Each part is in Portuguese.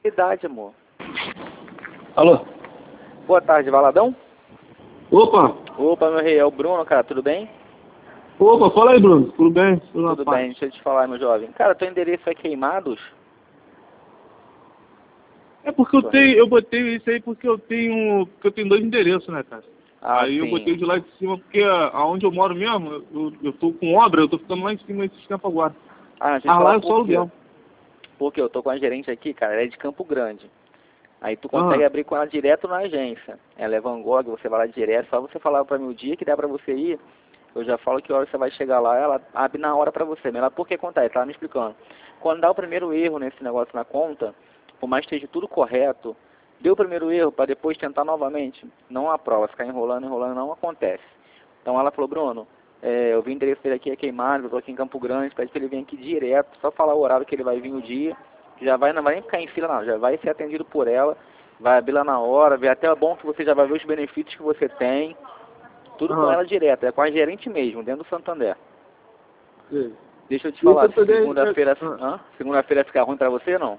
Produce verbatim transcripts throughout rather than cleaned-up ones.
Idade, amor. Alô? Boa tarde, Valadão? Opa! Opa, meu rei, é o Bruno, cara, tudo bem? Opa, fala aí, Bruno. Tudo bem? Tudo, Tudo bem, deixa eu te falar, meu jovem. Cara, teu endereço é Queimados? É porque eu tenho, eu botei isso aí porque eu tenho, porque eu tenho dois endereços, né, cara? Ah, aí sim. eu botei de lá de cima porque aonde eu moro mesmo, eu, eu tô com obra, eu tô ficando lá em cima esse tempo agora. Ah, deixa eu te Ah, lá falar é só por quê? aluguel. Porque eu tô com a gerente aqui, cara, ela é de Campo Grande. Aí tu consegue Aham. abrir com ela direto na agência. Ela é Van Gogh, você vai lá direto, só você falar pra mim o dia que dá pra você ir, eu já falo que hora você vai chegar lá, ela abre na hora pra você. Mas ela, por que acontece? Ela me explicando. Quando dá o primeiro erro nesse negócio na conta, por mais que esteja tudo correto, deu o primeiro erro para depois tentar novamente, não aprova, ficar enrolando, enrolando, não acontece. Então ela falou, Bruno, é, eu vi o endereço dele aqui, é Queimado, eu tô aqui em Campo Grande, pede que ele venha aqui direto, só falar o horário que ele vai vir o dia, que já vai, não vai nem ficar em fila não, já vai ser atendido por ela, vai abrir lá na hora, ver até é bom que você já vai ver os benefícios que você tem, tudo com Aham. ela direto, é com a gerente mesmo, dentro do Santander. Sim. Deixa eu te E o falar, Santander segunda-feira, é... ah, hã? Segunda-feira fica ruim pra você, não?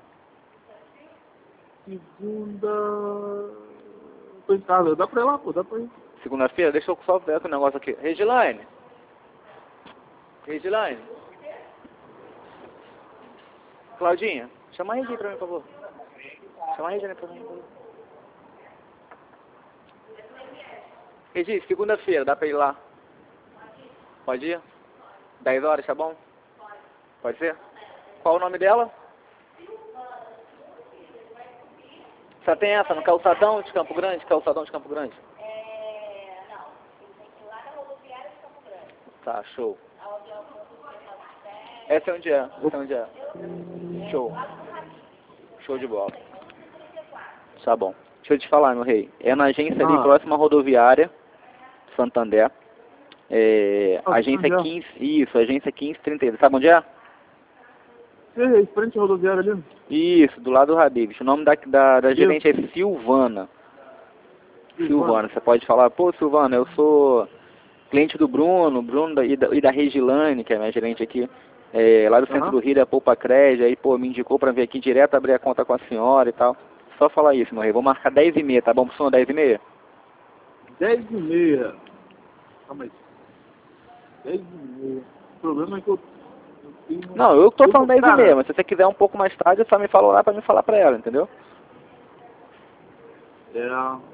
segunda... Tô em casa. Dá pra ir lá, pô, dá pra ir. Segunda-feira, deixa eu só ver com o negócio aqui. Regilaine. Regilaine. Claudinha, chama a Regi pra mim, por favor. Chama a Regi pra mim, por favor. Regi, segunda-feira, dá pra ir lá? Pode ir? dez horas, tá bom? Pode ser? Qual o nome dela? Só tem essa, no calçadão de Campo Grande? Calçadão de Campo Grande? É, não, tem que ir lá na rodoviária de Campo Grande. Tá, show. Aonde é o ponto de Essa é onde é? Essa é onde é? Show. Show de bola. Tá bom. Deixa eu te falar, meu rei. É na agência ali, Ah. próxima à rodoviária, Santander. É, Ah, agência Santander. quinze, isso, agência quinze trinta e dois. Sabe onde é? Sei, frente à rodoviária ali. Isso, do lado do Habibs. O nome da, da, da Isso. gerente é Silvana. Silvana. Silvana. Você pode falar, pô, Silvana, eu sou cliente do Bruno, Bruno da, e, da, e da Regilane, que é a minha gerente aqui, é, lá do centro Aham. do Rio, da Poupa Crédito, aí, pô, me indicou pra vir aqui direto abrir a conta com a senhora e tal. Só falar isso, meu rei. Vou marcar dez e meia, tá bom pro senhor, dez e meia? dez e meia. Calma aí. dez e meia. O problema é que eu, eu tenho... Não, eu tô Eu falando vou- dez e meia, cara, mas se você quiser um pouco mais tarde, só me fala lá pra me falar pra ela, entendeu? é...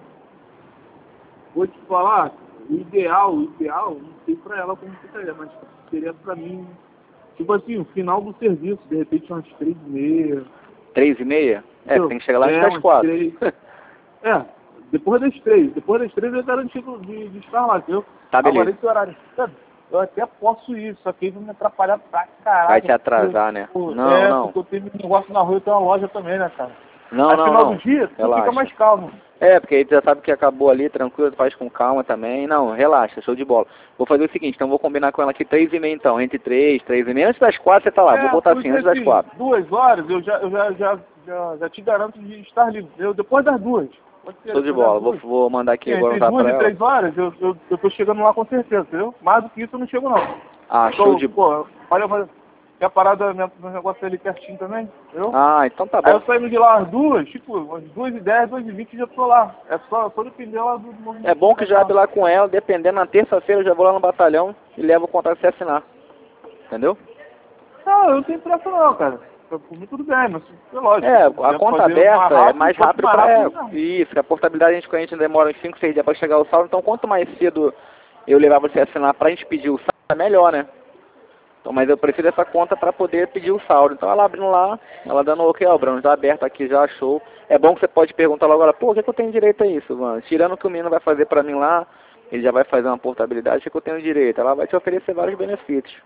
Vou te falar, o ideal, o ideal, não sei pra ela como ficaria, mas seria pra mim, tipo assim, o final do serviço, de repente umas três e meia. Três e meia? É, Eu- tem que chegar lá antes é, das umas quatro. três. É, depois das três. Depois das três é garantido de, de estar lá, entendeu? Tá, Agora beleza. esse horário, sabe? Eu até posso ir, só que aí vai me atrapalhar pra caralho. Vai te porque, atrasar, né? pô, Não, é, não. porque eu tenho um negócio na rua e tenho uma loja também, né, cara? Não, Aí não, final do não. dia, tu Relaxa. fica mais calmo. É, porque aí tu já sabe que acabou ali, tranquilo, tu faz com calma também. Não, relaxa, show de bola. Vou fazer o seguinte, então vou combinar com ela aqui três e meia então, entre três, três e meia, antes das quatro você tá lá, É, vou botar por assim, isso antes das assim, quatro. duas horas eu já, eu já, já, já, já te garanto de estar livre. Eu, depois das duas. Pode ser, Show de depois das bola, vou, duas. vou mandar aqui Sim, agora um entre zap duas pra e ela. três horas eu, eu, eu tô chegando lá com certeza, entendeu? Mais do que isso eu não chego não. Ah, show Então, de pô, olha, olha, que a parada, meu, meu negócio é ali pertinho também, entendeu? Ah, então tá Aí bom. eu saindo de lá às duas, tipo, às duas e dez, duas e vinte já tô lá. É só, só depender lá do, do movimento. É bom que já abre lá com ela, dependendo, na terça-feira eu já vou lá no batalhão e levo o contrato pra você assinar. Entendeu? Não, eu não tenho pressa não, cara. Por mim tudo bem, mas é lógico. É, eu a quero conta fazer aberta é mais quanto rápido mais pra rápido, ela. não. Isso, que a portabilidade a gente, a gente demora uns cinco, seis dias pra chegar o saldo, então quanto mais cedo eu levar você a assinar pra gente pedir o saldo, é melhor, né? Então, mas eu prefiro essa conta pra poder pedir o saldo. Então ela abrindo lá, ela dando ok, ó, Bruno, já aberto aqui, já achou. É bom que você pode perguntar logo, agora, pô, o que, que eu tenho direito a isso, mano? Tirando o que o menino vai fazer pra mim lá, ele já vai fazer uma portabilidade, o que, que eu tenho direito? Ela vai te oferecer vários benefícios.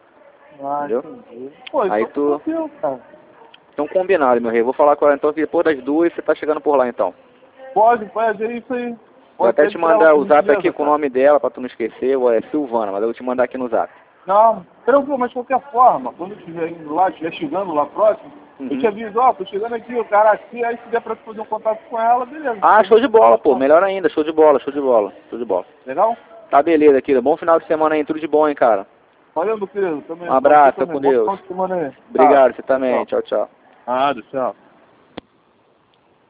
Ah, Entendeu? entendi. Pô, Aí então tu... tranquilo, cara. Então combinado, meu rei. Vou falar com ela então que depois das duas você tá chegando por lá então. Pode, pode, é isso aí. Vou Pode até ser te pra ela, mandar por o zap aqui gentileza, com o cara. nome dela pra tu não esquecer, é Silvana, mas eu vou te mandar aqui no zap. Não, tranquilo, mas de qualquer forma, quando eu estiver indo lá, estiver chegando lá próximo, Uhum. eu te aviso, ó, tô chegando aqui, o cara aqui, aí se der pra tu fazer um contato com ela, beleza. Ah, show de bola, pô. Melhor ainda, show de bola, show de bola, show de bola. Legal? Tá beleza, querido. Bom final de semana aí, tudo de bom, hein, cara. Valeu, meu querido. Também, Um abraço, pra fica você com também. Bom Deus. final de semana aí. Obrigado, Tá, você também. Tchau, tchau. Ah, do céu.